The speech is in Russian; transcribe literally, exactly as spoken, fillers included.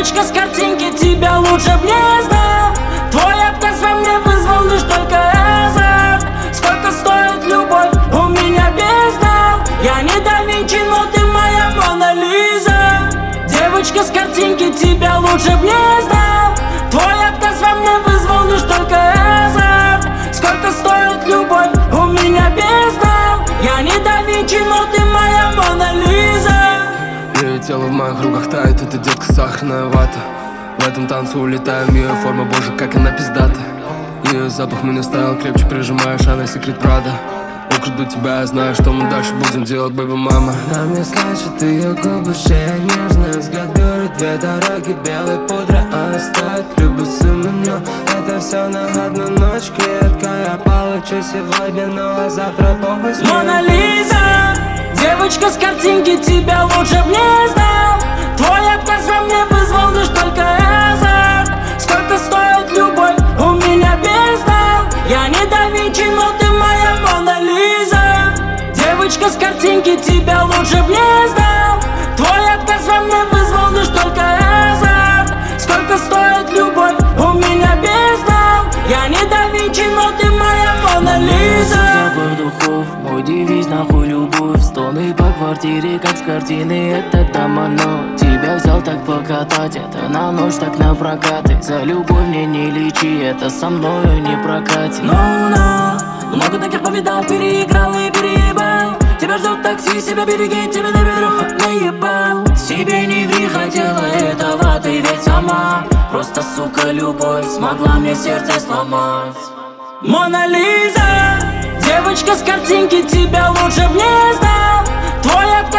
Девочка с картинки, тебя лучше б не знал. Твой отказ во мне вызвал лишь только азарт. Сколько стоит любовь, у меня бездна. Я не да Винчи, но ты моя Мона Лиза. Девочка с картинки, тебя лучше б не знал. Твой отказ во мне вызвал лишь только азарт. Сколько стоит любовь, у меня бездна. Я не да Винчи, но ты моя Мона Лиза. Ее тело в моих руках тает, это детка сахарная вата. В этом танце улетаем, ее форма, боже, как она пиздата. Ее запах меня ставил крепче, прижимаешь, она секрет Прада. Украду тебя, я знаю, что мы дальше будем делать, бэйби мама. На мне скачет ее губы, шея нежная. Взгляд берет две дороги, белой пудры, а стоит любой суммы. Но это все на одну ночь, клетка. Я получу сегодня, ну а завтра похуй. Мона Лиза, девочка с картинки, тебя лучше б не знал. Твой отказ во мне вызвал лишь только азарт. Сколько стоит любовь, у меня бездна. Я не да Винчи, но ты моя Мона Лиза. Девочка с картинки, тебя лучше б не знал. Твой отказ во мне вызвал лишь только азарт. Сколько стоит любовь, у меня бездна. Я не да Винчи, но ты моя Мона Лиза. Запах духов, мой девиз, нахуй любовь. Стоны по квартире, как с картины, это домоно. Тебя взял так покатать, это на ночь, так на прокат. И за любовь мне не лечи, это со мною не прокатит. Ну-ну, много таких повидал, переиграл и переебал. Тебя ждет такси, себя береги, тебя на бедро наебал. Себе не ври, хотела этого ты ведь сама. Просто, сука, любовь смогла мне сердце сломать. Мона Лиза, девочка с картинки, тебя лучше б не знал. Твой отказ